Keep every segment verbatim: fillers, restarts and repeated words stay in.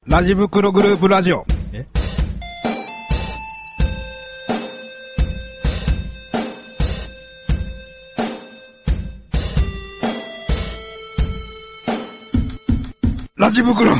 ラジ袋グループラジオ。えラジ袋。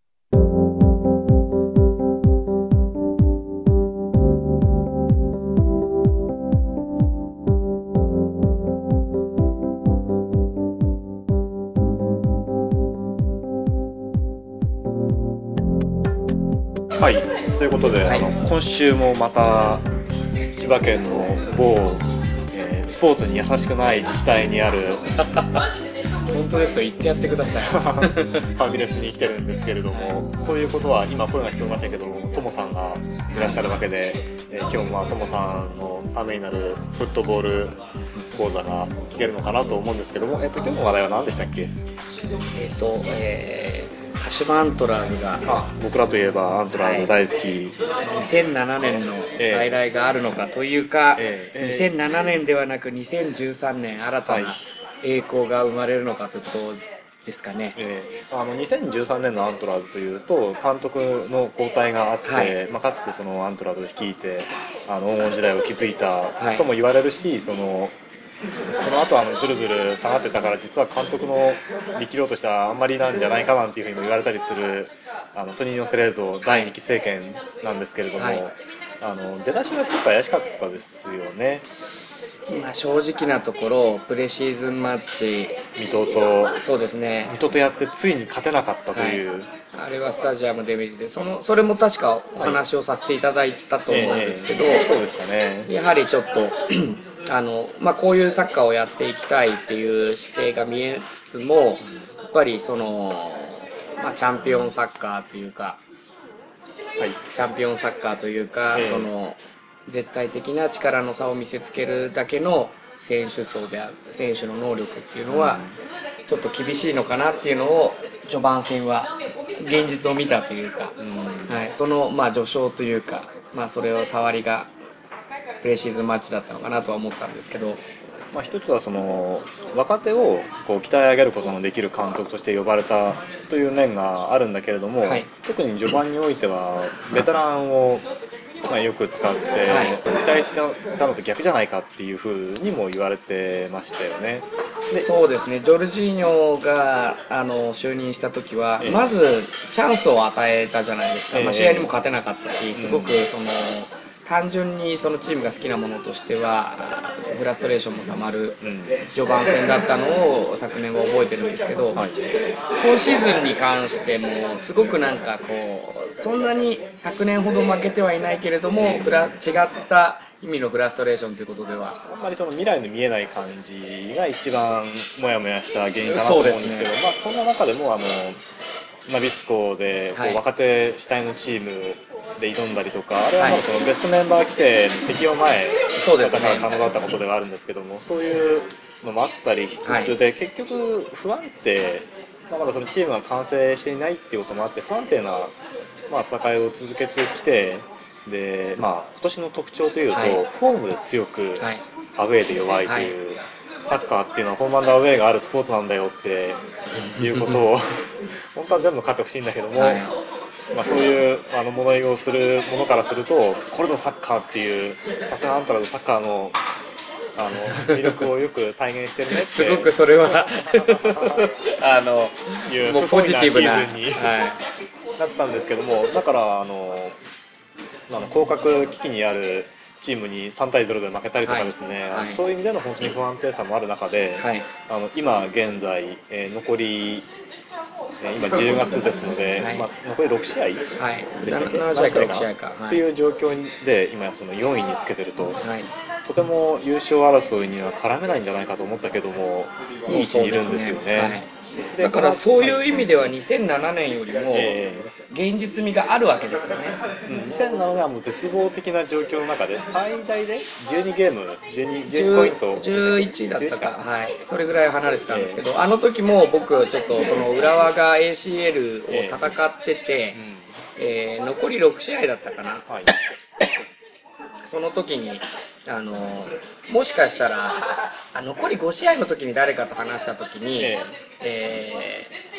はい、ということで、 はい、 あの今週もまた千葉県の某、えー、スポーツに優しくない自治体にある本当ですよ、言ってやってください。 ファミレスに来てるんですけれども、ということは今声が聞こえましたけども、ともさんがいらっしゃるわけで、えー、今日もともさんのためになるフットボール講座が聞けるのかなと思うんですけども、えー、と今日の話題は何でしたっけ？ えっと、えー、鹿島アントラーズが、 あ、僕らといえばアントラーズ大好き、 にせんななねんの再来があるのかというか、 えーえー、 にせんななねんではなくにせんじゅうさんねん新たな栄光が生まれるのかということですかね。 えー、あのにせんじゅうさんねんのアントラーズというと監督の交代があって、はい、まあ、かつてそのアントラーズを率いてあの黄金時代を築いたとも言われるし、はい、そのその後あのずるずる下がってたから実は監督の力量としてはあんまりなんじゃないかなんていうふうにも言われたりするあのトニーニョ・セレーゾだいにき政権なんですけれども、はい、あの出だしがちょっと怪しかったですよね。 まあ、正直なところプレシーズンマッチ水戸とそうですね水戸とやってついに勝てなかったという、はい、 あれはスタジアムで見てそのそれも確かお話をさせていただいたと思うんですけど、 えー、そうですかね。 やはりちょっとあの、まあ、こういうサッカーをやっていきたいっていう姿勢が見えつつも、やっぱりその、まあ、チャンピオンサッカーというか、はい、チャンピオンサッカーというか、えー、その絶対的な力の差を見せつけるだけの選手層である選手の能力っていうのはちょっと厳しいのかなっていうのを序盤戦は現実を見たというか、うん、はい、そのまあ序章というか、まあ、それを触りがプレシーズンマッチだったのかなとは思ったんですけど、 まあ、一つはその若手をこう鍛え上げることのできる監督として呼ばれたという面があるんだけれども、はい、特に序盤においてはベテランをまあよく使って、はい、期待してたのと逆じゃないかっていうふうにも言われてましたよね。 でそうですね、ジョルジーニョがあの就任した時は、えー、まずチャンスを与えたじゃないですか、えーまあ、試合にも勝てなかったし、すごくその、うん、単純にそのチームが好きなものとしてはフラストレーションもたまる序盤戦だったのを昨年は覚えてるんですけど、はい、今シーズンに関してもすごくなんかこうそんなに昨年ほど負けてはいないけれども、えー、違った意味のフラストレーションということではあんまりその未来の見えない感じが一番モヤモヤした原因かなと思うんですけど、そ、ね、まあ、そんな中でもあのナビスコでこう若手主体のチームで挑んだりとか、はい、あれはまだそのベストメンバー規定の適用前だったから可能だったことではあるんですけども、そういうのもあったりしつつで、はい、結局不安定、まあ、まだそのチームが完成していないっていうこともあって不安定な、まあ、戦いを続けてきて、で、まあ、今年の特徴というと、はい、フォームで強く、はい、アウェーで弱いという、はい、サッカーっていうのはホームアンドアウェーがあるスポーツなんだよっていうことを本当は全部勝ってほしいんだけども、はい、まあ、そういうあの物言いをする者からするとこれぞサッカーっていう、さすがアントラーズサッカーのあの魅力をよく体現してるねってすごくそれはあのいう不本意なシーズンに、はい、なったんですけども、だからあのあの降格危機にあるチームにさんたいゼロで負けたりとかですね、はいはい、そういう意味での本当に不安定さもある中で、はい、あの今現在、えー、残り今じゅうがつですので、はい、まあ、残りろくしあいでしたっけ、 なな試合かろく試合か、はい、 っていう状況で今そのよんいにつけてると、はい、とても優勝争いには絡めないんじゃないかと思ったけどもいい位置にいるんですよね。 だからそういう意味ではにせんななねんよりも現実味があるわけですよね、 うん、にせんななねんはもう絶望的な状況の中で最大でじゅうにゲームじゅうに、じゅうにポイントじゅういちだったか、はい、それぐらい離れてたんですけど、えー、あの時も僕ちょっとその浦和が エーシーエル を戦ってて、えーうんえー、残りろくしあいだったかな、はい、その時にあのもしかしたらあ残りごしあいの時に誰かと話した時に、えーえー、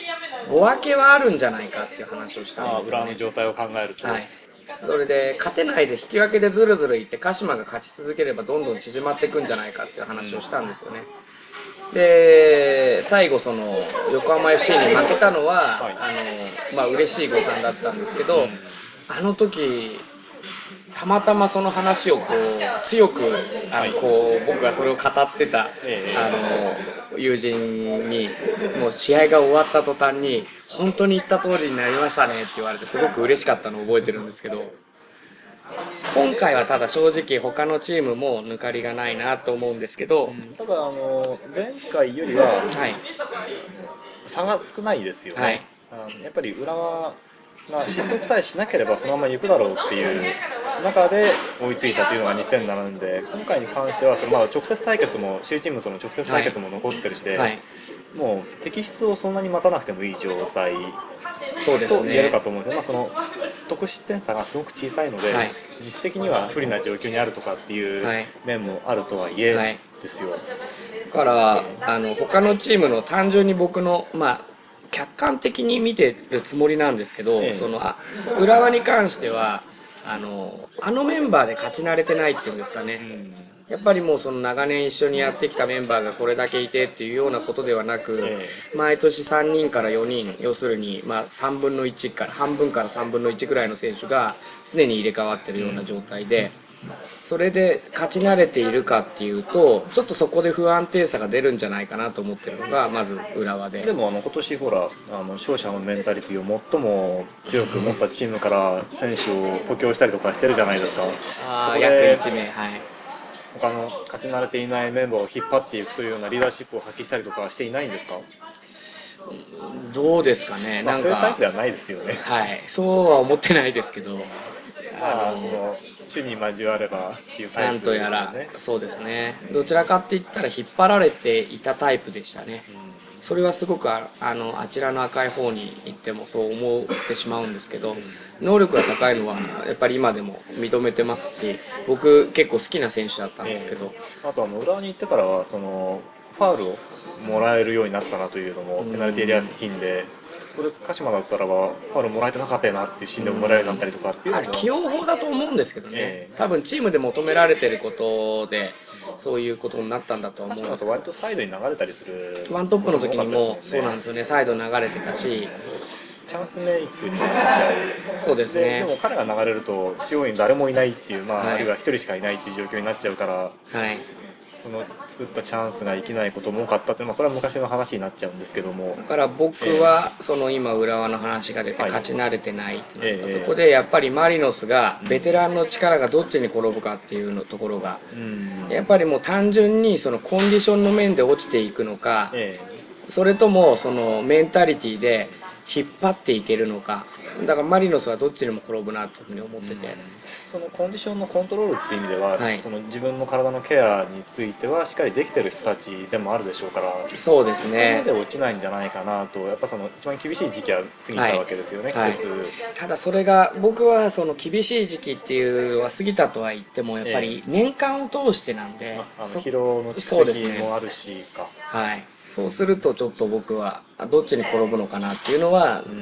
ご分けはあるんじゃないかっていう話をしたんですよ、ね、 あ裏の状態を考えると、 はい、それで勝てないで引き分けでずるずるいって鹿島が勝ち続ければどんどん縮まっていくんじゃないかっていう話をしたんですよね。で最後その横浜 エフシー に負けたのは、はい、あのまあ嬉しい誤算だったんですけど、うん、あの時たまたまその話をこう強くあのこう僕がそれを語ってた、えー、あの友人にもう試合が終わった途端に本当に言った通りになりましたねって言われてすごく嬉しかったのを覚えてるんですけど、今回はただ正直他のチームも抜かりがないなと思うんですけど、うん、 ただあの前回よりは差が少ないですよね、はい、あのやっぱり浦和が失速さえしなければそのまま行くだろうっていう中で追いついたというのがにせんななねんで、今回に関してはそのまだ直接対決も首位チームとの直接対決も残ってるしで、はいはい、もう敵質をそんなに待たなくてもいい状態と言えるかと思うんですよ。まあ、その得失点差がすごく小さいので、はい、実質的には不利な状況にあるとかっていう面もあるとはいえ、はい、ですよ。 だからあの他のチームの単純に僕のまあ客観的に見てるつもりなんですけど、ええ、そのあ浦和に関してはあのあのメンバーで勝ち慣れてないっていうんですかね、うん、やっぱりもうその長年一緒にやってきたメンバーがこれだけいてっていうようなことではなく、ええ、毎年さんにんからよにん、要するにまあさんぶんのいちから半分からさんぶんのいちぐらいの選手が常に入れ替わってるような状態で、それで勝ち慣れているかっていうとちょっとそこで不安定さが出るんじゃないかなと思ってるのがまず浦和で。 でもあの今年ほらあの勝者のメンタリティを最も強く持ったチームから選手を補強したりとかしてるじゃないですか。 あ約いちめい、はい、 他の勝ち慣れていないメンバーを引っ張っていくというようなリーダーシップを発揮したりとかしていないんですか？ どうですかね、 まあ、 なんかそういうタイプではないですよね。 はい、そうは思ってないですけど、 まあ、その種に交わればっていうタイプですよね。なんとやらそうですね。どちらかって言ったら引っ張られていたタイプでしたね。うん、それはすごく あ, あのあちらの赤い方に行ってもそう思ってしまうんですけど、能力が高いのはやっぱり今でも認めてますし、僕結構好きな選手だったんですけど、 えー、あとあの浦和に行ってからはそのファウルをもらえるようになったなというのもペナルティーエリア付近で、これ鹿島だったらばファウルもらえてなかったよなっていうシーンでももらえるようになったりとかっていうのも、 あれ起用法だと思うんですけどね、えー、多分チームで求められてることでそういうことになったんだと思うんですけど、鹿島だと割とサイドに流れたりするワントップの時にもそうなんですよね、サイド流れてたしチャンスメイクになっちゃう。 そうですね。 で, でも彼が流れると中央に誰もいないっていう、まあ、はい、あるいはひとりしかいないっていう状況になっちゃうから、はい、その作ったチャンスが生きないことも多かったっていうのはこれは昔の話になっちゃうんですけども、 だから僕はその今浦和の話が出て勝ち慣れてないってなったところで、やっぱりマリノスがベテランの力がどっちに転ぶかっていうのところが、やっぱりもう単純にそのコンディションの面で落ちていくのか、それともそのメンタリティで引っ張っていけるのか、だからマリノスはどっちにも転ぶなというふうに思ってて、 そのコンディションのコントロールっていう意味では、はい、その自分の体のケアについてはしっかりできてる人たちでもあるでしょうから、 そうですね、 そこまで落ちないんじゃないかなと、やっぱその一番厳しい時期は過ぎたわけですよね、 はい、季節、はい、ただそれが僕はその厳しい時期っていうのは過ぎたとは言ってもやっぱり年間を通してなんで、えー、あの疲労の蓄積もあるしか、 はい、そうするとちょっと僕はどっちに転ぶのかなっていうのは、うん、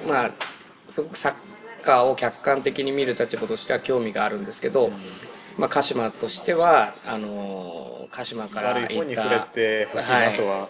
まあすごくサッカーを客観的に見る立場としては興味があるんですけど、うん、まあ、鹿島としてはあの鹿島から行った悪い方に触れてほしいなとは、はい、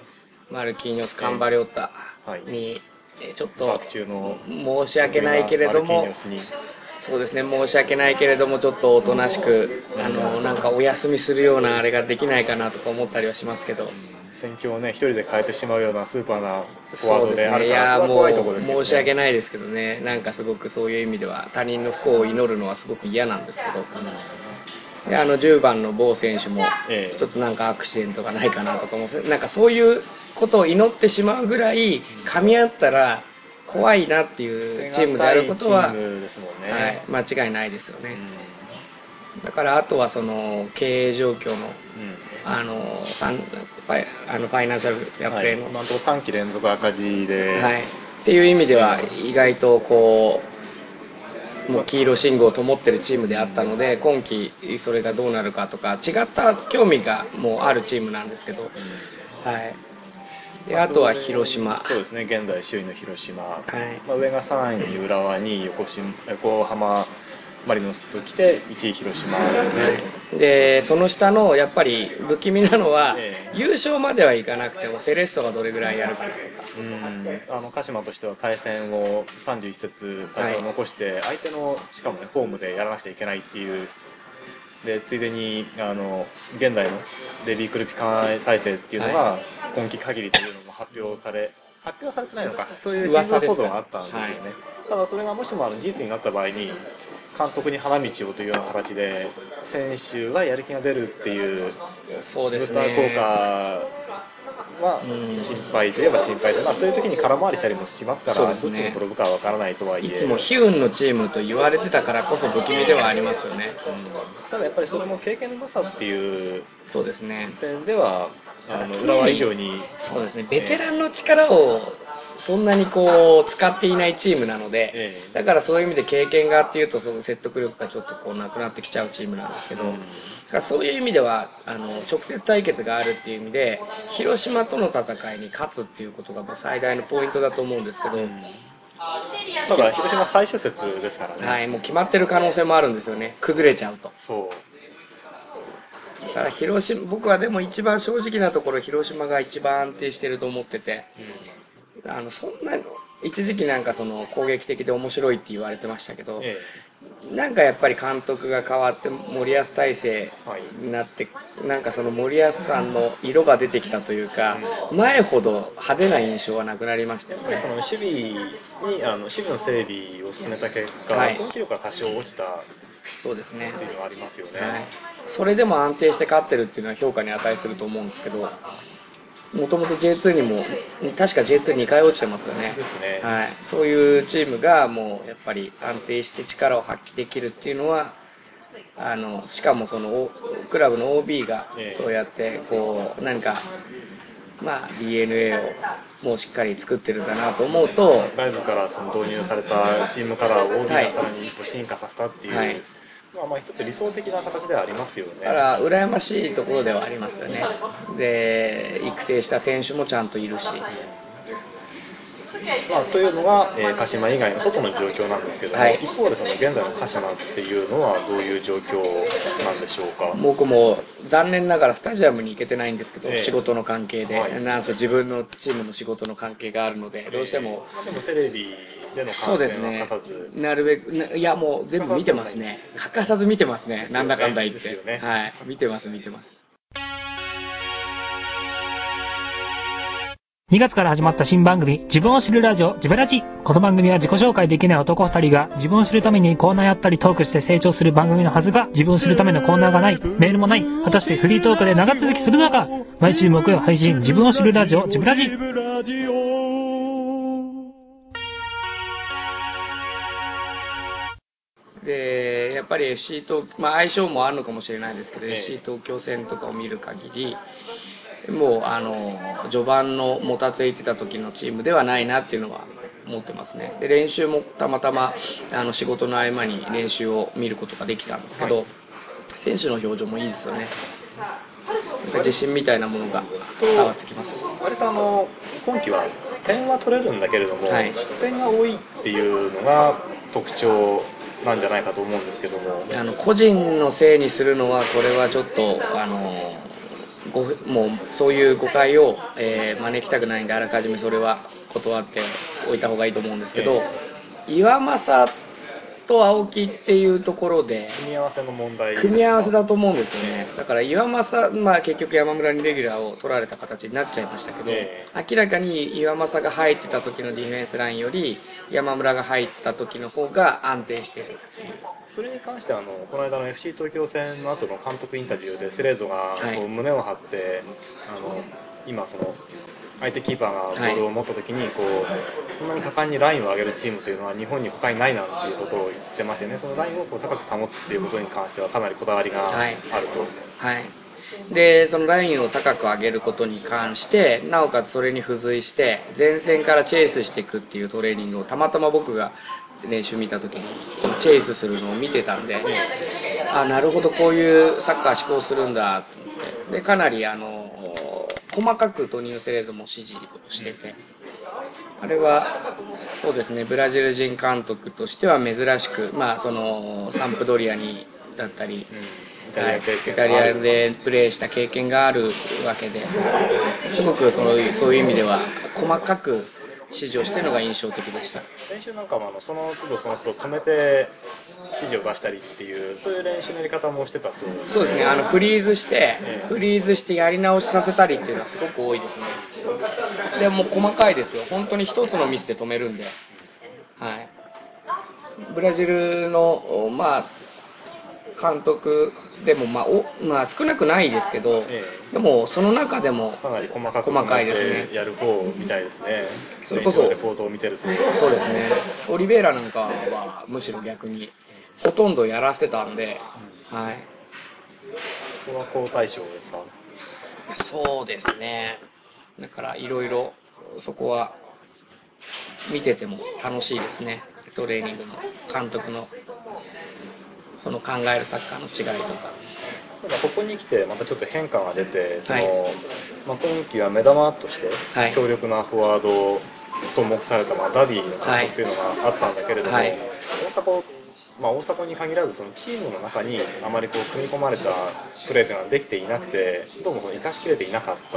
マルキーニョス・カンバリョッタに、えー、ちょっと申し訳ないけれども、そうですね、申し訳ないけれどもちょっとおとなしくあのなんかお休みするようなあれができないかなとか思ったりはしますけど、 戦況をね一人で変えてしまうようなスーパーなフォワードであるから、それは怖いところですよね。 申し訳ないですけどね、なんかすごくそういう意味では他人の不幸を祈るのはすごく嫌なんですけど、うん、であのじゅうばんのボー選手もちょっとなんかアクシデントがないかなとかも、なんかそういうことを祈ってしまうぐらい噛み合ったら怖いなっていうチームであることは、ね、はい、間違いないですよね、うん、だからあとはその経営状況の、うん、あのファイナンシャルフェアプレーの、はい、 今のところさんき連続赤字で、 はい、っていう意味では意外とこうもう黄色信号を灯ってるチームであったので、今季それがどうなるかとか違った興味がもうあるチームなんですけど、はい、 であとは広島、 そうですね、現在首位の広島、 はい、 まあ、上がさんいに浦和、にい横島横浜マリノスときていちい広島ですね。 でその下のやっぱり不気味なのは、えー、優勝まではいかなくてもセレッソがどれぐらいやるかとか、 うんあの鹿島としては対戦をさんじゅういっ節対戦を残して、はい、相手のしかもねホームでやらなくちゃいけないっていうでついでにあの現在のレディー・クルピカン体制っていうのが今季限りというのも発表され発表されてないのかそういう新聞報道があったんですよね、はい、ただそれがもしもあの事実になった場合に監督に花道をというような形で選手はやる気が出るっていうそうです、 ね、ブースター効果は心配といえば心配で、まあ、そういう時に空回りしたりもしますから、ね、どっちに転ぶかは分からないとはいえいつも悲運のチームと言われてたからこそ不気味ではありますよね、 うん、ただやっぱりそれも経験のなさっていうそうですね点ではあの浦和以上にそうですねベテランの力をそんなにこう使っていないチームなので、ええ、だからそういう意味で経験がっていうとその説得力がちょっとこうなくなってきちゃうチームなんですけど、うん、だからそういう意味ではあの直接対決があるっていう意味で広島との戦いに勝つっていうことがもう最大のポイントだと思うんですけど、うん、 ただ広島最終節ですからね、 はい、もう決まってる可能性もあるんですよね崩れちゃうと。 そうだから広島僕はでも一番正直なところ広島が一番安定してると思ってて、うん、あのそんな一時期なんかその攻撃的で面白いって言われてましたけど、ええ、なんかやっぱり監督が変わって森保体制になって、はい、なんかその森保さんの色が出てきたというか、うん、前ほど派手な印象はなくなりましたよね。 その守備にあの守備の整備を進めた結果、はい、攻撃力が多少落ちたそうですね。 っていうのはありますよね。 はい。それでも安定して勝ってるっていうのは評価に値すると思うんですけど、もともと ジェイツー にも確か ジェイツーに 回落ちてますよね。 ですね。 はい。そういうチームがもうやっぱり安定して力を発揮できるっていうのは、あのしかもそのクラブの オービー がそうやってこう何かまあ ディーエヌエー をもうしっかり作ってるんだなと思うと、 外部からその導入されたチームカラーを オービー がさらに一歩進化させたっていう、はい、まあまあ一つ理想的な形ではありますよね。 だから羨ましいところではありますよね。で育成した選手もちゃんといるし。 まあ、というのが、えー、鹿島以外の外の状況なんですけども、はい、一方でその現在の鹿島っていうのはどういう状況なんでしょうか。 僕も残念ながらスタジアムに行けてないんですけど、えー、仕事の関係で、はい、なんせ自分のチームの仕事の関係があるので、どうしても、 えーまあ、でもテレビでの観戦は欠かず、そうですね、なるべくいやもう全部見てますね。欠かさず見てますね。なんだかんだ言って、ね、はい、見てます見てます。 にがつから始まった新番組、自分を知るラジオ、ジブラジ。この番組は自己紹介できない男二人が自分を知るためにコーナーやったりトークして成長する番組のはずが、自分を知るためのコーナーがない、メールもない、果たしてフリートークで長続きするのか。毎週木曜配信、自分を知るラジオ、ジブラジ。 でやっぱり エフシー 東、まあ、相性もあるのかもしれないですけど、ええ、エフシー 東京戦とかを見る限りもうあの序盤のもたついてた時のチームではないなっていうのは思ってますね。で練習もたまたまあの仕事の合間に練習を見ることができたんですけど、はい、選手の表情もいいですよね。自信みたいなものが伝わってきます。 割とあの今季は点は取れるんだけれども、はい、失点が多いっていうのが特徴なんじゃないかと思うんですけども、 あの個人のせいにするのはこれはちょっとあのごもうそういう誤解を、えー、招きたくないんであらかじめそれは断っておいた方がいいと思うんですけど、えー、岩政と青木っていうところで組み合わせの問題組み合わせだと思うんですよね。だから岩政、まあ、結局山村にレギュラーを取られた形になっちゃいましたけど、えー、明らかに岩政が入ってた時のディフェンスラインより山村が入った時の方が安定しているっていう。 それに関してはあのこの間の エフシー 東京戦の後の監督インタビューでセレードがこう胸を張って、はい、あの今その相手キーパーがボールを持った時にこう、はい、こんなに果敢にラインを上げるチームというのは日本に他にないなんていうことを言ってましてね、そのラインをこう高く保つっていうことに関してはかなりこだわりがあると、 はいはい、でそのラインを高く上げることに関してなおかつそれに付随して前線からチェイスしていくっていうトレーニングをたまたま僕が練習見た時にそのチェイスするのを見てたんで、あなるほどこういうサッカー志向するんだと思って、でかなりあの細かくトニーノ・セレーゾも指示をしてて、あれはそうですね、ブラジル人監督としては珍しく、まあ、そのサンプドリアにだったり、うん、はい、イタリアでプレーした経験があるわけで、すごくそういう、そういう意味では細かく指示をしているのが印象的でした。 練習なんかもあのその都度その都度止めて指示を出したりっていうそういう練習のやり方もしてたそうですね。 そうですね、あのフリーズして、えー、フリーズしてやり直しさせたりっていうのはすごく多いですね。でも細かいですよ、本当に一つのミスで止めるんで、はい、ブラジルの、まあ、監督でも、まあおまあ、少なくないですけど、えー、でもその中でもかなり細かく細かいですね。やる方みたいですね。それこそレポートを見てると。 そうですね。オリベイラなんかはむしろ逆にほとんどやらせてたんで、うん、はい。 これは好対象ですか？ そうですね。だからいろいろそこは見てても楽しいですね。トレーニングの監督のその考えるサッカーの違いとか。 ただここに来てまたちょっと変化が出て、その、はい、まあ、今季は目玉として強力なフォワードと目された、まあ、ダビーの獲得というのがあったんだけれども、はい、大迫、まあ、大迫に限らずそのチームの中にあまりこう組み込まれたプレーというのはできていなくて、どうも生かしきれていなかった、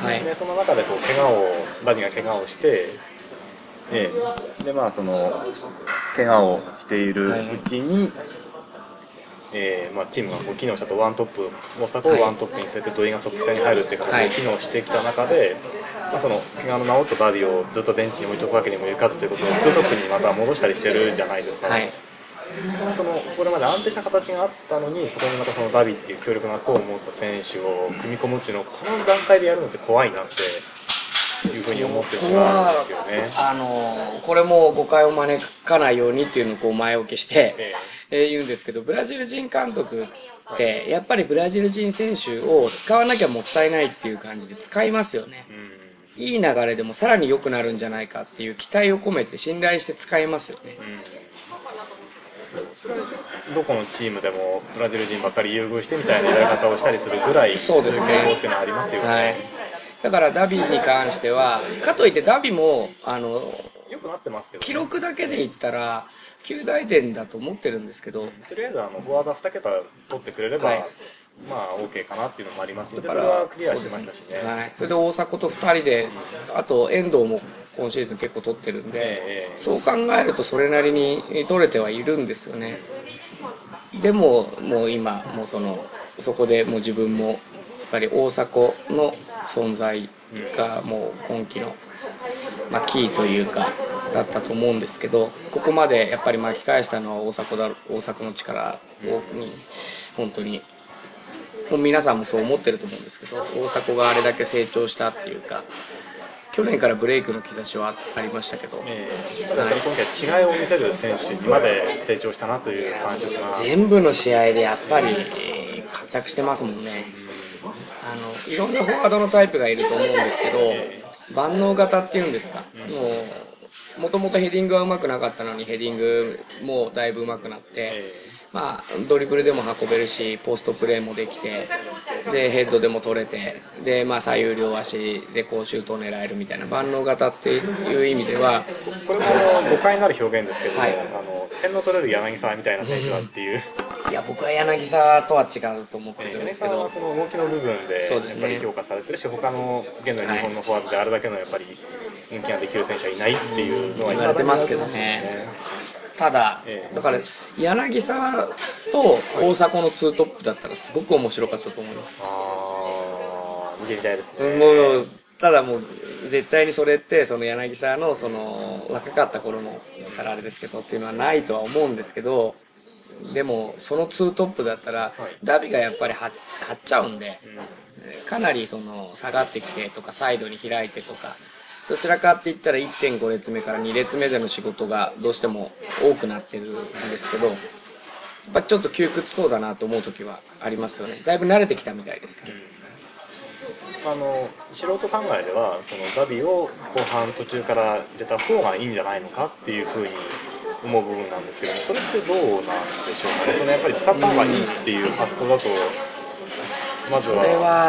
はい、でその中でこう怪我をダビーが怪我をして、ええ、でまあその怪我をしているうちに、はい、えーまあ、チームがこう機能したとワントップ大迫をワントップに据えて土井がトップ下に入るっていう形で機能してきた中で、はい、まあ、その怪我の治ったダビーをずっとベンチに置いとくわけにもいかずということをツートップにまた戻したりしてるじゃないですか、はい、そのこれまで安定した形があったのにそこにまたそのダビーっていう強力な功を持った選手を組み込むっていうのをこの段階でやるのって怖いなっていうふうに思ってしまうんですよね。 あのこれも誤解を招かないようにっていうのをこう前置きして、えーえー、言うんですけど、ブラジル人監督ってやっぱりブラジル人選手を使わなきゃもったいないっていう感じで使いますよね。うん、いい流れでもさらに良くなるんじゃないかっていう期待を込めて信頼して使いますよね。うん、 それはどこのチームでもブラジル人ばっかり優遇してみたいなやり方をしたりするぐらいそうですね、 傾向っていうのはありますよね。はい、 だからダビーに関してはかといってダビもあの良くなってますけど、ね、 記録だけで言ったらきゅう大点だと思ってるんですけど、 とりあえずあのフォワードに桁取ってくれれば、はい、まあ OK かなっていうのもありますので、それはクリアしましたしね。 はい、それで大迫とふたりで、うん、あと遠藤も今シーズン結構取ってるんで、えー、そう考えるとそれなりに取れてはいるんですよね。でももう今もうそのそこでもう自分もやっぱり大迫の存在がもう今季の、まあ、キーというかだったと思うんですけど、ここまでやっぱり巻き返したのは大迫だ大迫の力に本当にもう皆さんもそう思ってると思うんですけど、大迫があれだけ成長したっていうか、去年からブレイクの兆しはありましたけど、 えー、ただやっぱり今回違いを見せる選手にまで成長したなという感触が、 全部の試合でやっぱり活躍してますもんね。あのいろんなフォワードのタイプがいると思うんですけど、万能型っていうんですか、もともとヘディングはうまくなかったのにヘディングもだいぶうまくなって、まあ、ドリブルでも運べるしポストプレーもできて、でヘッドでも取れて、で、まあ、左右両足でこうシュートを狙えるみたいな万能型っていう意味では、 これも誤解になる表現ですけども、はい、あの点の取れる柳沢みたいな選手だっていう、 いや僕は柳沢とは違うと思ってるんですけど、 柳沢はその動きの部分でやっぱり評価されてるし、ね、他の現在日本のフォワードであれだけのやっぱり動きができる選手はいないっていうのは言われてますけどね。ただ、だから柳沢と大迫のツートップだったらすごく面白かったと思います。 あー、見てみたいですね。 もうただもう絶対にそれってその柳沢のその若かった頃のからあれですけどっていうのはないとは思うんですけど、でもそのツートップだったらダビがやっぱり張っちゃうんで、かなりその下がってきてとかサイドに開いてとか、どちらかって言ったら いってんご 列目からに列目での仕事がどうしても多くなってるんですけど、やっぱちょっと窮屈そうだなと思う時はありますよね。だいぶ慣れてきたみたいですけど、 あの素人考えではそのダビを後半途中から入れた方がいいんじゃないのかっていうふうに思う部分なんですけども、それってどうなんでしょうかね。そのやっぱり使った方がいいっていう発想だと、まずはそれは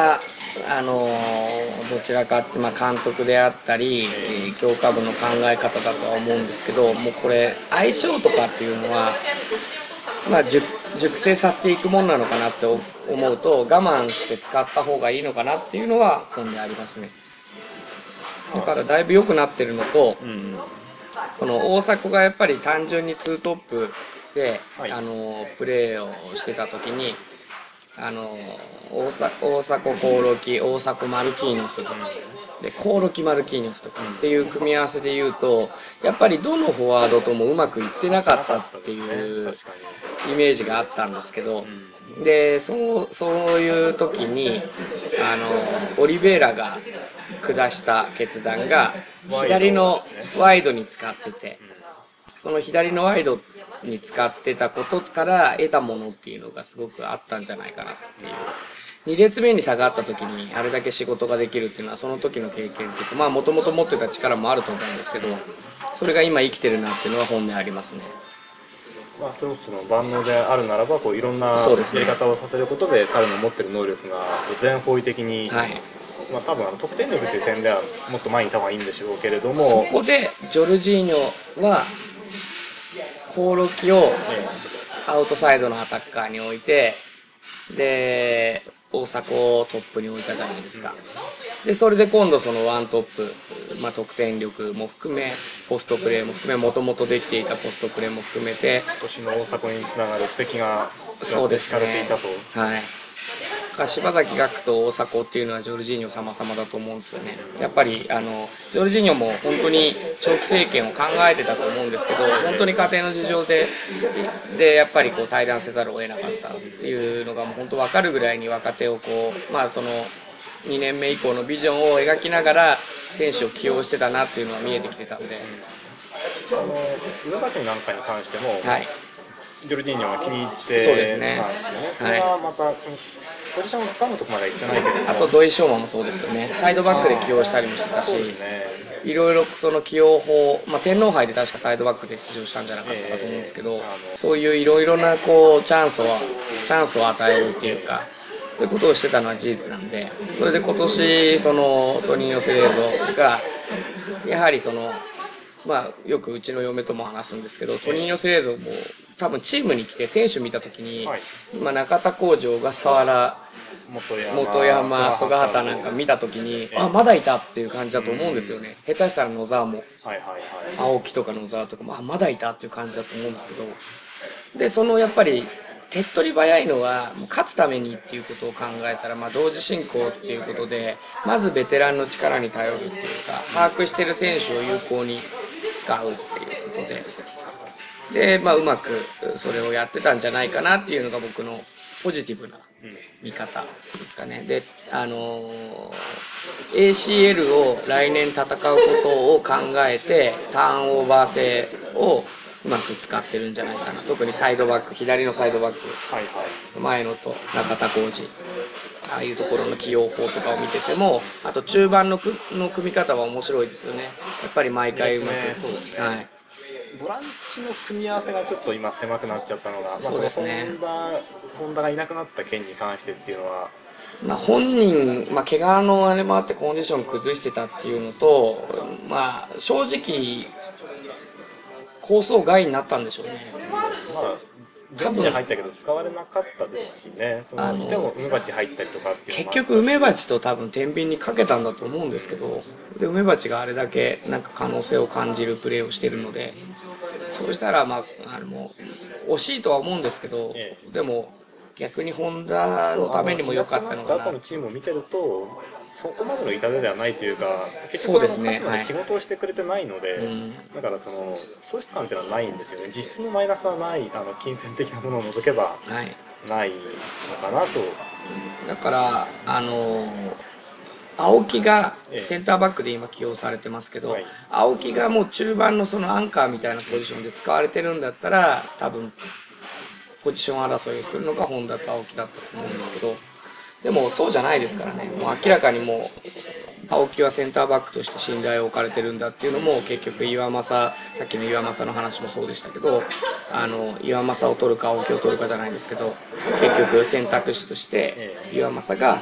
あのー、どちらかって、まあ、監督であったり、えー、強化部の考え方だとは思うんですけど、もうこれ相性とかっていうのは、まあ、熟, 熟成させていくもんなのかなって思うと、我慢して使った方がいいのかなっていうのは本音ありますね。だからだいぶ良くなってるのと、うん、この大迫がやっぱり単純にツートップで、はい、あのプレーをしてた時に、あの大迫、大迫コオロキ、大迫マルキーニョスとかでコオロキマルキーニョスとかっていう組み合わせで言うと、やっぱりどのフォワードともうまくいってなかったっていうイメージがあったんですけど、でそう、そういう時にあのオリベイラが下した決断が左のワイドに使ってて、その左のワイドに使ってたことから得たものっていうのがすごくあったんじゃないかなっていう。に列目に下がった時にあれだけ仕事ができるっていうのはその時の経験っていうか、まあもともと持ってた力もあると思うんですけど、それが今生きてるなっていうのは本音ありますね。 まあ、それこそ万能であるならばこういろんなやり方をさせることで彼の持ってる能力が全方位的に、はい、まあ、多分あの得点力っていう点ではもっと前にいた方がいいんでしょうけれども、 そこでジョルジーニョはコオロキをアウトサイドのアタッカーに置いて、で大迫をトップに置いたじゃないですか。でそれで今度そのワントップ、まあ、得点力も含めポストプレーも含めもともとできていたポストプレーも含めて今年の大迫につながる布石がそうですね、 敷かれていたと。 はい。柴崎岳と大迫っていうのはジョルジーニョ様々だと思うんですよね。やっぱりあのジョルジーニョも本当に長期政権を考えてたと思うんですけど、本当に家庭の事情ででやっぱりこう退団せざるを得なかったっていうのがもう本当分かるぐらいに若手をこう、まあそのにねんめ以降のビジョンを描きながら選手を起用してたなっていうのは見えてきてたんで、 あの上町なんかに関しても、はい、ジョルジーニョが気に入ってそうですね。 それはまた、はい、ポジションを掴むとこまでは行ってないけれども、 あと土井翔馬もそうですよね。サイドバックで起用したりもしてたし、ね、いろいろその起用法、まあ、天皇杯で確かサイドバックで出場したんじゃなかったかと思うんですけど、えー、そういういろいろなこうチャンスをチャンスを与えるっていうか、そういうことをしてたのは事実なんで、それで今年そのトニーノ・セレーゾがやはりそのまあ、よくうちの嫁とも話すんですけど、トニーノ・セレーゾも多分チームに来て選手見たときに、はい、まあ、中田浩二、小笠原、元山、曽我畑なんか見たときに、あ、まだいたっていう感じだと思うんですよね。下手したら野沢も、はいはいはい、青木とか野沢とかも、あ、まだいたっていう感じだと思うんですけど、で、そのやっぱり、手っ取り早いのは勝つためにっていうことを考えたら、まあ、同時進行っていうことでまずベテランの力に頼るっていうか把握している選手を有効に使うっていうことでで、まあ、うまくそれをやってたんじゃないかなっていうのが僕のポジティブな見方ですかね。で、あのー、エーシーエル を来年戦うことを考えてターンオーバー制をうまく使ってるんじゃないかな。特にサイドバック、左のサイドバック、はいはい、前のと中田浩二、ああいうところの起用法とかを見てても、あと中盤のくの組み方は面白いですよね。やっぱり毎回うまく、ね、そうですね、はい、 ボランチの組み合わせがちょっと今狭くなっちゃったのが、 そうですね、 まあ、本田がいなくなった件に関してっていうのは、 まあ、本人、まあ、怪我のあれもあってコンディション崩してたっていうのと、まあ、正直構想外になったんでしょうね。 まあ全部に入ったけど使われなかったですしね。そのいても梅鉢入ったりとかっていうのも結局梅鉢と多分天秤にかけたんだと思うんですけど、で梅鉢があれだけなんか可能性を感じるプレーをしているので、そうしたらまああの惜しいとは思うんですけど、ええ、でも逆にホンダのためにも良かったのかな。 後のチームを見てるとそこまでの痛手ではないというか、結局あの鹿島で仕事をしてくれてないので、はい、だからその喪失感っていうのはないんですよね。実質のマイナスはない、あの金銭的なものを除けばないのかなと。 だからあの青木がセンターバックで今起用されてますけど、ええ、青木がもう中盤のそのアンカーみたいなポジションで使われてるんだったら、多分ポジション争いをするのが本田と青木だったと思うんですけど、でもそうじゃないですからね。もう明らかにもう青木はセンターバックとして信頼を置かれてるんだっていうのも結局岩政、さっきの岩政の話もそうでしたけど、あの岩政を取るか青木を取るかじゃないんですけど、結局選択肢として岩政が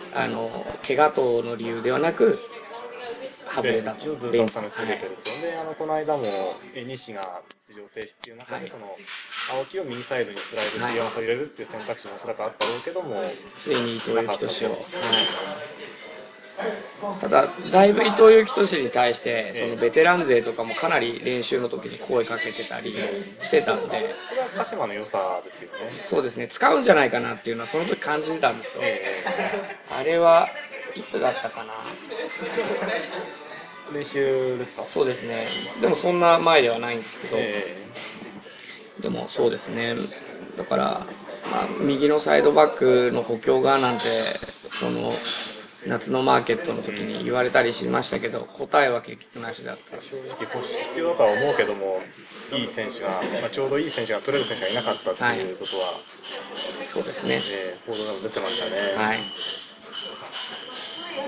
あの怪我等の理由ではなく外れたと。 ずっとベンチ続けてると、はい、であのこの間も西が出場停止っていう中で、はい、その青木を右サイドにスライドして山本を入れるっていう選択肢もおそらくあったろうけども、 ついに伊藤幸利を、はい、ただだいぶ伊藤幸利に対してそのベテラン勢とかもかなり練習の時に声かけてたりしてたんで、 これは鹿島の良さですよね。 そうですね、使うんじゃないかなっていうのはその時感じてたんですよ、えー、あれはいつだったかな、 練習ですか？ そうですね、でもそんな前ではないんですけど、 えー、でもそうですね、だから、まあ、右のサイドバックの補強がなんてその夏のマーケットの時に言われたりしましたけど、答えは結局なしだった。 正直必要だとは思うけども、いい選手が、まあ、ちょうどいい選手が取れる選手がいなかったっていうことは、はい、 そうですね、 えー、報道でも出てましたね。 はい、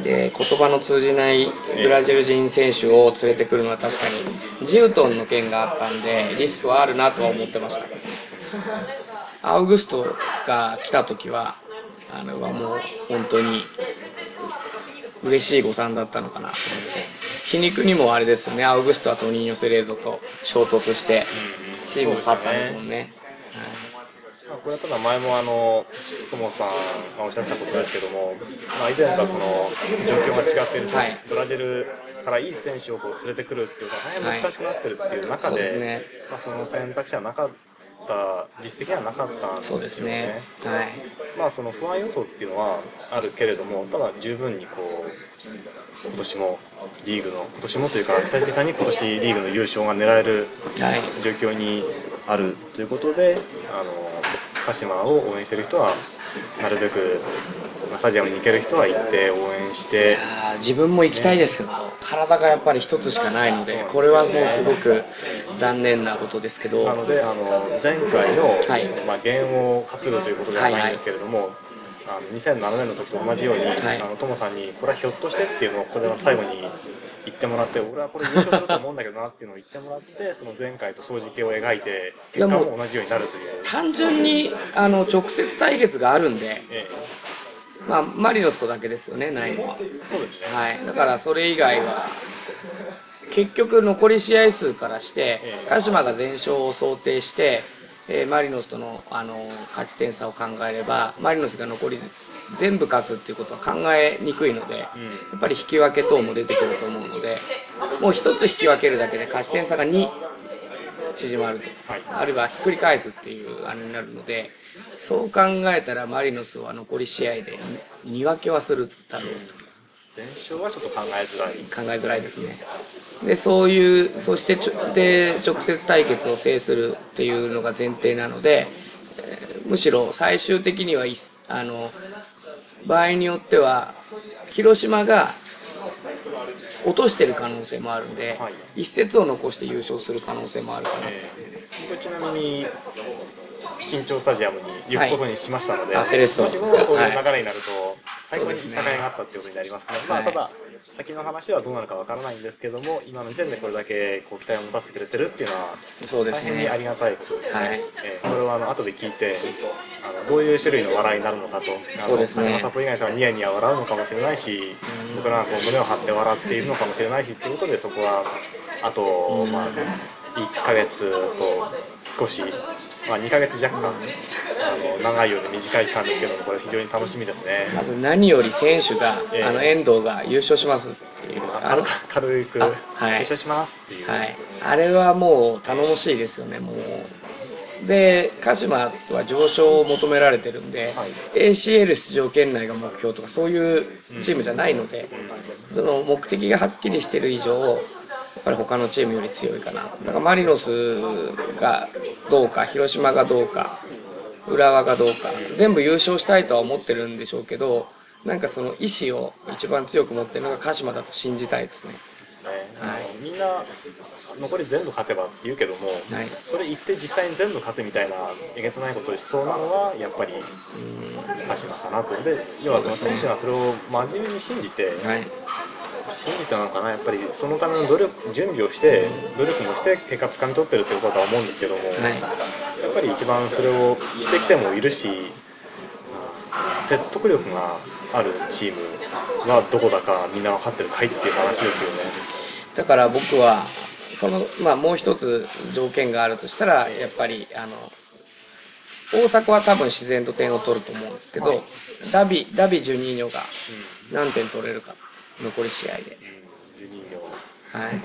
で言葉の通じないブラジル人選手を連れてくるのは確かにジュートンの件があったんでリスクはあるなとは思ってました。アウグストが来た時はあれはもう本当に嬉しい誤算だったのかなと思って、皮肉にもあれですよね、アウグストはトニーニョ・セレーゾと衝突してチームを去ったんですもんね。 まあ、これはただ前もあの友さんがおっしゃったことですけども、まあ、以前とはその状況が違っていると、はい、ブラジルからいい選手をこう連れてくるっていうのは大変難しくなってるっていう中で、はい、 そうですね、まあ、その選択肢はなかった実績はなかったんですよね。 そうですね、はい、 まあ、その不安要素っていうのはあるけれども、ただ十分にこう今年もリーグの今年もというか久々に今年リーグの優勝が狙える状況にあるということで、あの鹿島を応援している人はなるべくスタジアムに行ける人は行って応援して、 いや自分も行きたいですけど、ね、体がやっぱり一つしかないの で, で、ね、これはもうすごく残念なことですけど、 なのであの前回 の,、はいまあ、減を担ぐということではないんですけれども、はいはい、あのにせんななねんの時と同じように、はい、あのトモさんにこれはひょっとしてっていうのをこれは最後に言ってもらって、俺はこれ優勝すると思うんだけどなっていうのを言ってもらって、その前回と相似形を描いて結果も同じようになるという。 単純にあの直接対決があるんで、ええ、まあ、マリノスとだけですよね、ないのは。 そうですね、 はい、だからそれ以外は結局残り試合数からして、ええ、鹿島が全勝を想定して、えー、マリノスと の, あの勝ち点差を考えればマリノスが残り全部勝つっていうことは考えにくいので、うん、やっぱり引き分け等も出てくると思うので、もう一つ引き分けるだけで勝ち点差がに縮まると、はい、あるいはひっくり返すっていうあれになるので、そう考えたらマリノスは残り試合でに分けはするだろうと。 全勝はちょっと考えづらい考えづらいですね。でそういうそしてちょで直接対決を制するっていうのが前提なので、えー、むしろ最終的にはあの場合によっては広島が落としてる可能性もあるんで、はい、一節を残して優勝する可能性もあるかなと、えー、ちなみに緊張スタジアムに行くことにしましたので、 はい、もしもそういう流れになると、はい、最高に戦いがあったってことになりますね。まあ、ただ先の話はどうなるかわからないんですけども、今の時点でこれだけこう期待を持たせてくれてるっていうのは大変にありがたいことですね。はい、えー、これはあの後で聞いてあのどういう種類の笑いになるのかと、 そうですね、 鹿島サポ以外ではニヤニヤ笑うのかもしれないし、僕らがこう胸を張って笑っているのかもしれないしということで、そこはあと、まあ、いっかげつと少し、まあ、にかげつ弱間、あの長いようで短い期間ですけども、これ非常に楽しみですね。 まず何より選手が、えー、あの遠藤が優勝しますっていう、 軽く、軽く優勝しますっていう、 はいはい、あれはもう頼もしいですよね。もうで鹿島は上昇を求められてるんで、はい、エーシーエル 出場圏内が目標とかそういうチームじゃないので、うん、その目的がはっきりしてる以上やっぱり他のチームより強いかな。だからマリノスがどうか、広島がどうか、浦和がどうか、全部優勝したいとは思ってるんでしょうけど、なんかその意思を一番強く持ってるのが鹿島だと信じたいですね。 はい、みんな残り全部勝てばって言うけども、はい、それ言って実際に全部勝つみたいなえげつないことをしそうなのはやっぱり鹿島かなと。で、要はその選手がそれを真面目に信じて、はい、信じたのかな、やっぱりそのための努力準備をして努力もして結果つかみ取ってるっていうことだと思うんですけども、はい、やっぱり一番それをしてきてもいるし、 説得力があるチームはどこだかみんな分かってるかいっていう話ですよね。 だから僕はその、まあ、もう一つ条件があるとしたら、やっぱりあの大迫は多分自然と点を取ると思うんですけど、はい、ダビダビジュニーニョが何点取れるか、うん、残り試合で、うん、ジュニーニョ、はい、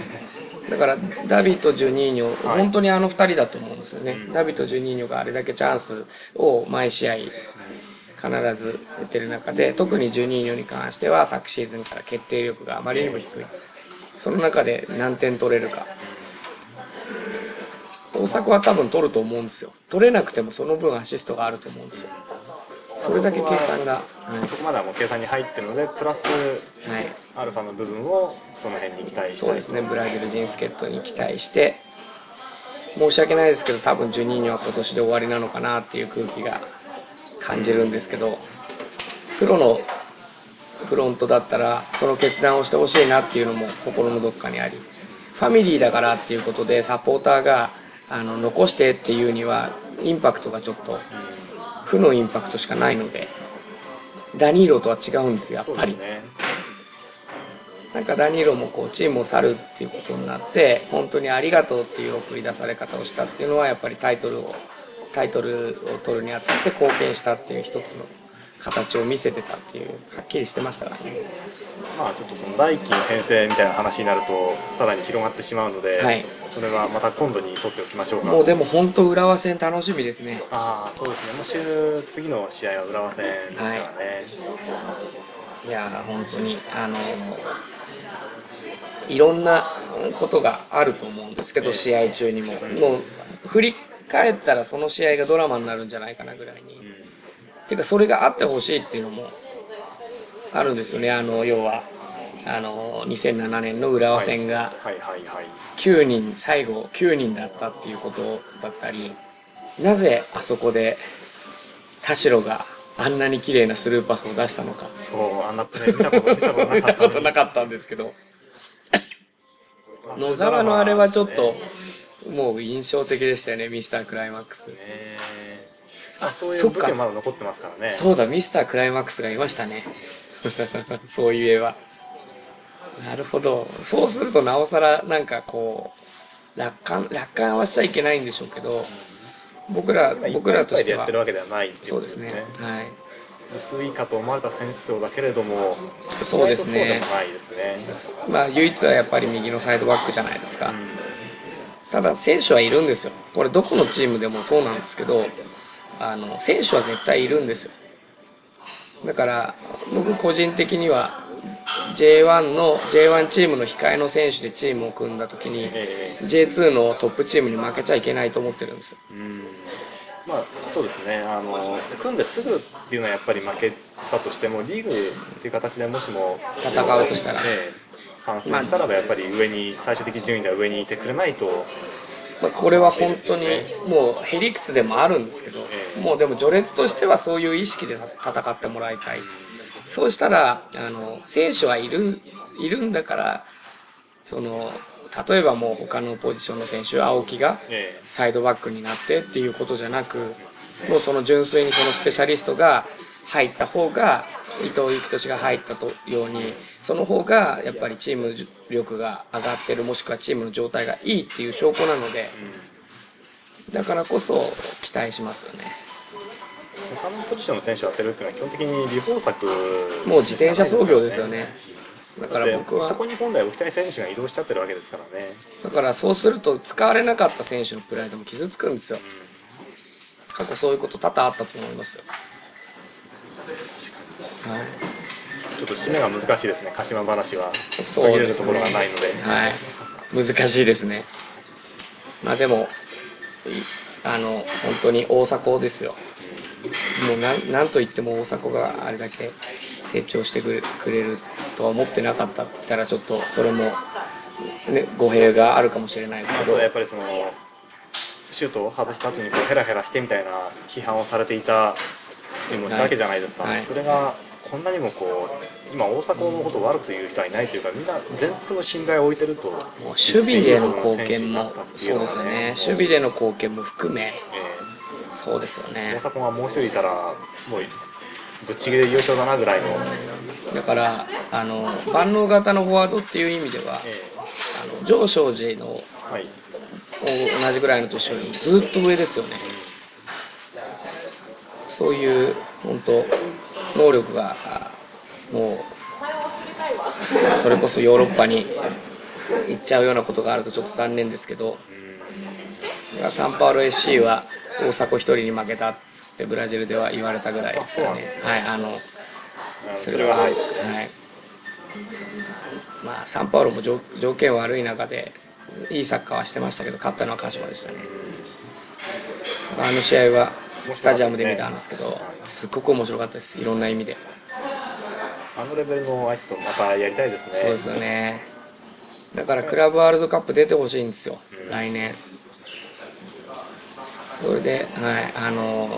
だからダビとジュニーニョ、はい、本当にあのふたりだと思うんですよね、うん、ダビとジュニーニョがあれだけチャンスを毎試合必ず出てる中で、特にジュニーニョに関しては昨シーズンから決定力があまりにも低い、その中で何点取れるか。大迫は多分取ると思うんですよ。取れなくてもその分アシストがあると思うんですよ。それだけ計算が、 はい、そこまではもう計算に入ってるので、プラス、はい、アルファの部分をその辺に期待したい。 そうですね、ブラジル人助っ人に期待して、申し訳ないですけど、多分ジュニーニョは今年で終わりなのかなっていう空気が感じるんですけど、プロのフロントだったらその決断をしてほしいなっていうのも心のどっかにあり、ファミリーだからっていうことでサポーターがあの残してっていうにはインパクトがちょっと負のインパクトしかないので、ダニーロとは違うんですよやっぱり、ね、なんかダニーロもこうチームを去るっていうことになって本当にありがとうっていう送り出され方をしたっていうのはやっぱりタイトルをタイトルを取るにあたって貢献したっていう一つの形を見せてたっていうはっきりしてましたからね。 まあちょっとその来季の編成みたいな話になるとさらに広がってしまうので、はい、それはまた今度に取っておきましょうか。 もうでも本当浦和戦楽しみですね。 ああそうですね。もう週次の試合は浦和戦ですからね。はい、 いや本当にあのいろんなことがあると思うんですけど、試合中にも、もう振り返ったらその試合がドラマになるんじゃないかなぐらいに、うん、ていうかそれがあってほしいっていうのもあるんですよね。あの要はあのにせんななねんの浦和戦がきゅうにん最後きゅうにんだったっていうことだったり、なぜあそこで田代があんなに綺麗なスルーパスを出したのか。 そうあんなプレー見たこと見たことなかった見たことなかったんですけど野沢のあれはちょっともう印象的でしたよね、ミスタークライマックス、ね、 あそういう武器はまだ残ってますからね。 そうだ、ミスタークライマックスがいましたねそういえば。なるほど。そうするとなおさらなんかこう楽観楽観合わせちゃいけないんでしょうけど、僕ら僕らとしてはやってるわけではないっていうことですね。 そうですね。はい。 薄いかと思われた選手層だけれども、 そうですね。 そうでもないですね。 まあ唯一はやっぱり右のサイドバックじゃないですか。うん、ただ選手はいるんですよ。これどこのチームでもそうなんですけど、あの選手は絶対いるんですよ。だから僕個人的には ジェイワン の ジェイワン チームの控えの選手でチームを組んだ時に ジェイツー のトップチームに負けちゃいけないと思ってるんですよ。うん、 まあそうですね。あの組んですぐっていうのはやっぱり負けたとしてもリーグっていう形でもしも戦うとしたら、ね、 参戦したらばやっぱり上に最終的順位では上にいてくれないと。 まあ、これは本当にもうへりくつでもあるんですけど、もうでも序列としてはそういう意識で戦ってもらいたい。そうしたらあの選手はいるいるんだから、その例えばもう他のポジションの選手、青木がサイドバックになってっていうことじゃなく、もうその純粋にそのスペシャリストが入った方が、伊藤幸俊が入ったように、その方がやっぱりチーム力が上がってる、もしくはチームの状態がいいっていう証拠なので、だからこそ期待しますよね。 他のポジションの選手を当てるっていうのは基本的に離法策、 もう自転車操業ですよね。だから僕はそこに本来置きたい選手が移動しちゃってるわけですからね。 だからそうすると使われなかった選手のプライドも傷つくんですよ。過去そういうこと多々あったと思いますよ。 確かに、はい、ちょっと締めが難しいですね。鹿島話は途切れるところがないので、 はい、難しいですね。まあでもあの本当に大迫ですよ。もう何何と言っても大迫があれだけ成長してくれ、くれるとは思ってなかったって言ったらちょっとそれも、ね、語弊があるかもしれないですけど、 やっぱりそのシュートを外した後にこうヘラヘラしてみたいな批判をされていたりもしたわけじゃないですか、はいはい、それがこんなにもこう今大迫のことを悪く言う人はいないというか、みんな全頭の信頼を置いてると。もう守備での貢献もそうですよね。守備での貢献も含め、えー、そうですよね。 大迫がもう一人いたらもうぶっちぎりで優勝だなぐらいの。 だからあの万能型のフォワードっていう意味では、えー、あの上昇寺の、はい、同じぐらいの年よりずっと上ですよね。そういう本当能力がもうそれこそヨーロッパに行っちゃうようなことがあるとちょっと残念ですけど、サンパウロ エフシー は大迫一人に負けたっつってブラジルでは言われたぐらいですからね。はい、あのそれはないですね。 はい。まあサンパウロも条件悪い中でいいサッカーはしてましたけど、勝ったのは鹿島でしたね。あの試合はスタジアムで見たんですけど、すっごく面白かったです。いろんな意味で。 あのレベルの相手とまたやりたいですね。 そうですよね。だからクラブワールドカップ出てほしいんですよ、うん、来年。それで、はい、あの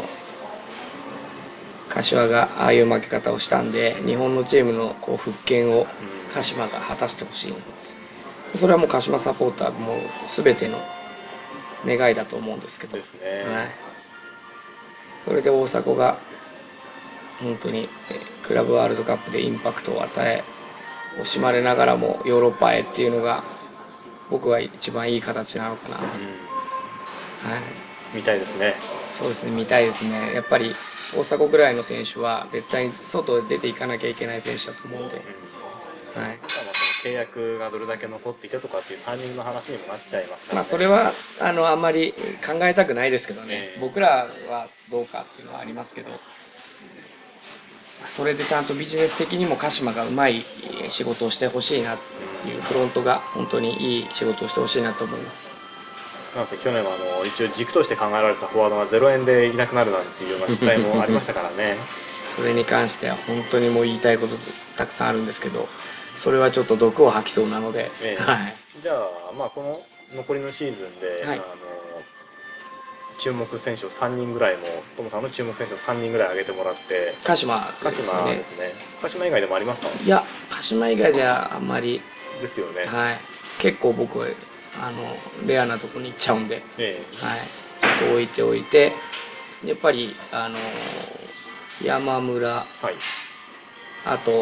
柏がああいう負け方をしたんで、日本のチームのこう復権を鹿島が果たしてほしい。それはもう鹿島サポーターもう全ての願いだと思うんですけど。 ですね。 はい。それで大迫が本当にクラブワールドカップでインパクトを与え、惜しまれながらもヨーロッパへっていうのが僕は一番いい形なのかなと、うん、はい、 見たいですね。 そうですね、見たいですね。やっぱり大迫ぐらいの選手は絶対外で出ていかなきゃいけない選手だと思うんで、うん、はい、 契約がどれだけ残っていてとかっていうタイミングの話にもなっちゃいますからね。 まあそれはあのあんまり考えたくないですけどね、えー、僕らはどうかっていうのはありますけど、それでちゃんとビジネス的にも鹿島がうまい仕事をしてほしいなっていう、フロントが本当にいい仕事をしてほしいなと思います。 なんせ去年はあの一応軸として考えられたフォワードがゼロえんでいなくなるなんていうような失態もありましたからね。 それに関しては本当にもう言いたいことたくさんあるんですけど、それはちょっと毒を吐きそうなので、 えーはい、じゃあ、まあ、この残りのシーズンで、はい、あの注目選手をさんにんぐらいも、トモさんの注目選手をさんにんぐらい挙げてもらって、 鹿島ですね。 鹿島ですね。鹿島以外でもありますか？ いや、鹿島以外ではあんまりですよね。 はい。結構僕はあのレアなところに行っちゃうんで、ええ、はい。ちょっと置いておいて、やっぱりあの山村、はい、あと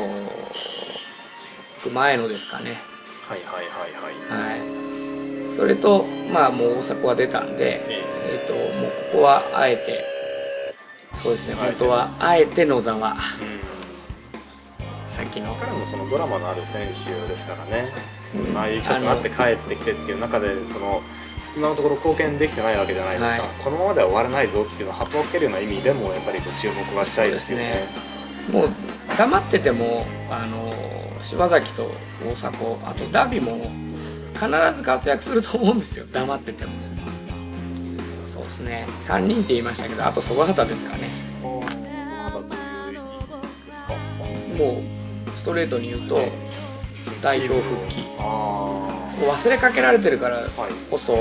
前野ですかね。 はいはいはいはい。 はい。それとまあもう大迫は出たんで、えええー、ともうここはあえてそうですね、本当はあえて野沢。うん、さっきの彼もそのドラマのある選手ですからね、うん、ああいういきさつがあって帰ってきてっていう中でその今のところ貢献できてないわけじゃないですか、はい、このままでは終わらないぞっていうのを発をつけるような意味でもやっぱり注目はしたいですよね。 もう黙っててもあの柴崎と大迫、あとダビも必ず活躍すると思うんですよ、黙ってても。そうですね、さんにんって言いましたけど、あと曽我畑ですかね。 曽我畑という意味ですか？ もうストレートに言うと代表復帰を忘れかけられてるからこそ、はい、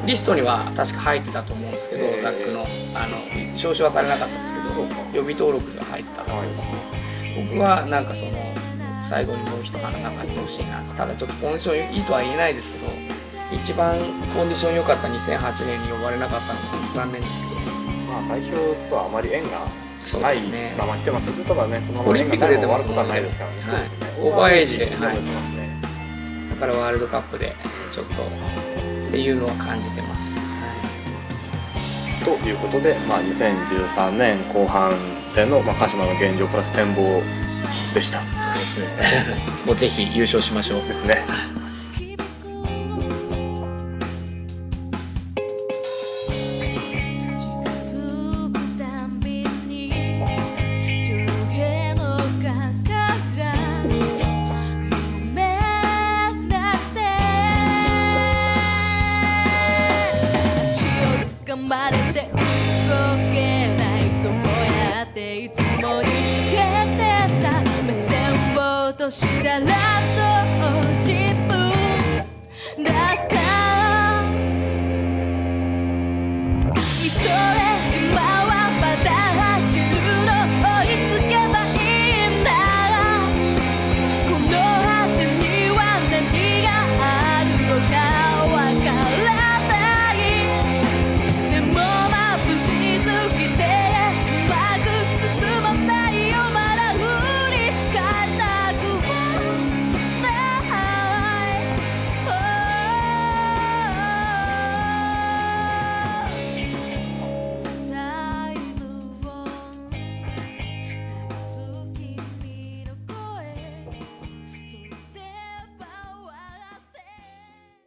リストには確か入ってたと思うんですけど、ザックのあの招集はされなかったんですけど予備登録が入ってたんですよ、はい、僕はなんかその最後にもう一花探してほしいな。ただちょっとコンディションいいとは言えないですけど、一番コンディション良かったにせんはちねんに呼ばれなかったのが残念ですけど、 まあ、代表とはあまり縁がないまま来てますよね。ただね、このままオリンピック出てますもんね。終わることはないですからね。 はい、 そうですね。 オーバーエイジで、はい、 はい、 だからワールドカップでちょっとっていうのは感じてます。はい、 ということで、まあ、にせんじゅうさんねん後半戦の、まあ、鹿島の現状プラス展望でした。 そうですね。もうぜひ優勝しましょう。 ですね。 頑張れて動けない、そうやっていつも逃げてた。目線を落としたらそう自分だった。